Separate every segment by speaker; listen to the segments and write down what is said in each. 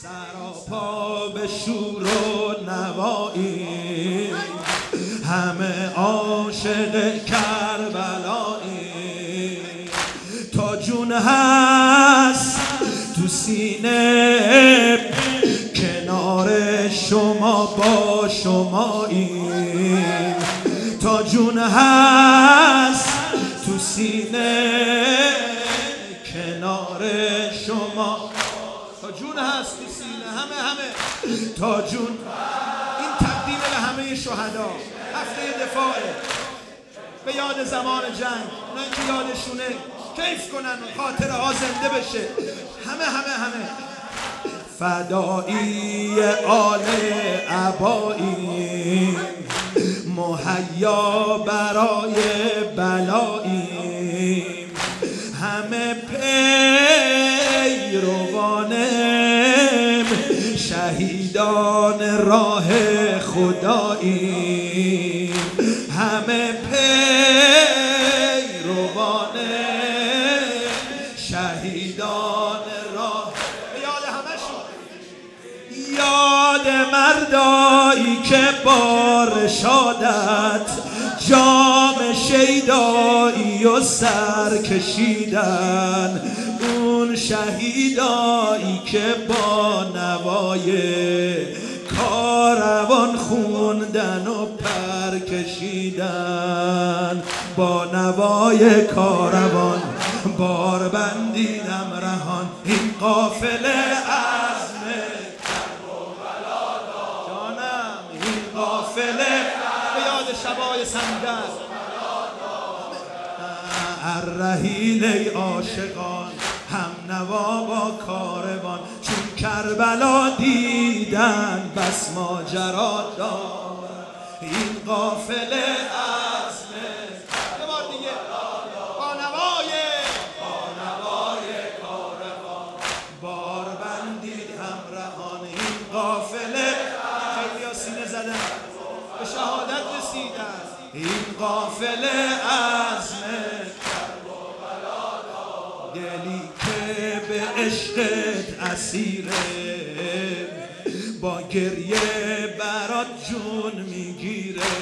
Speaker 1: سراپا به شور و نوایی، همه عاشق کربلایی. تا جون هست تو سینه کنار شما با شمایی. تا جون هست تو سینه کنار شما. تا جون هست تو سینه همه تا جون. این تقدیم به همه شهدا. هفته دفاعه به یاد زمان جنگ، اونایی که یادشونه کیف کنن خاطره ها زنده بشه. همه فدایی آل عبایی، مهیا برای بلایی. همه پیروانم شهیدان راه خدایی. همه پیروانم شهیدان راه. یاد همشون، یاد مردایی که با رشادت جام شیدایی و سر کشیدن. اون شهیدایی که با نوای کاروان خوندن و پر کشیدن. با نوای کاروان بار بندیدم رهان. این قافله عزم کرب و بلا دار. جانم این قافله به یاد شبای سنگر. الرحیل ای عاشقان هم نوا با کاروان. چون کربلا دیدن بس ماجرا دارد. این قافله عزم یه بار دیگه با نوای کاروان بار بندید همراهان. این قافله خیلی ها سینه زدن به شهادت رسیدن. این قافله عزم دلی که به عشقت اسیره، با گریه برات جون میگیره.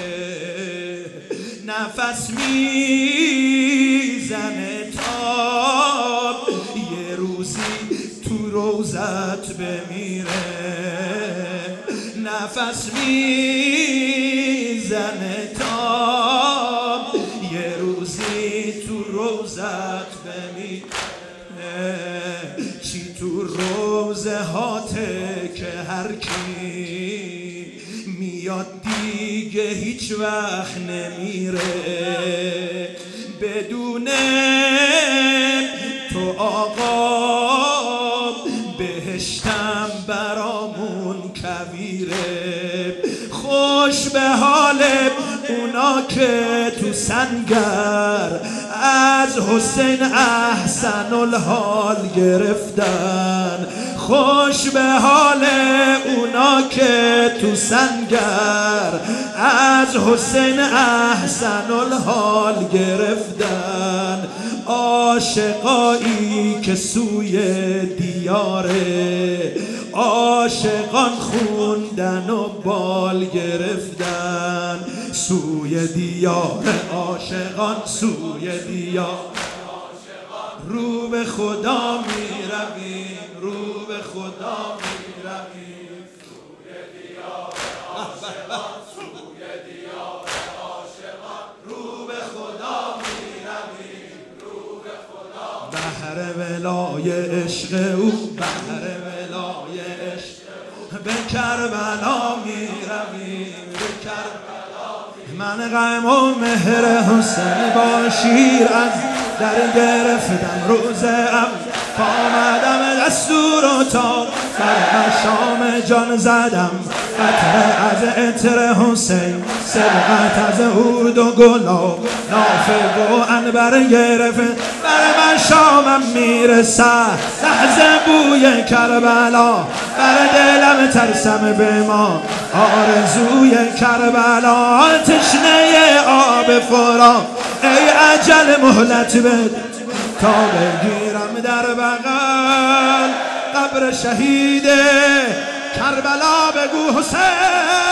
Speaker 1: نفس میزنه تا یه روزی تو روزت بمیره. نفس میزنه تا یه روزی تو روزت بمیره. چی تو روزه هاته که هر کی میاد دیگه هیچ وقت نمیره. بدون تو آقا بهشتم برامون کویره. خوش به حال اونا که تو سنگر از حسین احسن الحال گرفتن. خوش به حال اونا که تو سنگر از حسین احسن الحال گرفتن. عاشقایی که سوی دیاره عاشقان خوندن و بال گرفتن. سوی دیار عاشقان سوی دیار رو به خدا می رویم. رو به خدا می رویم. سوی دیار عاشقان سوی دیار عاشقان رو به خدا می رویم. رو به خدا بهر ولای عشق او بهر ولای عشق به کربلا می رویم. به کربلا من غم و مهر حسین با شیر از در گرفتم. روز آمدم دستور و تا بر شام جان زدم. قطره از عطر حسین سبقت از عود و گلاب نافه و عنبر گرفت. بر شامم میرسد لحظه بوی کربلا. بر دلم ترسم به ما آرزوی کربلا. تشنه آب فرات ای اجل مهلت بده تا بگیرم در بغل قبر شهید کربلا بگو حسین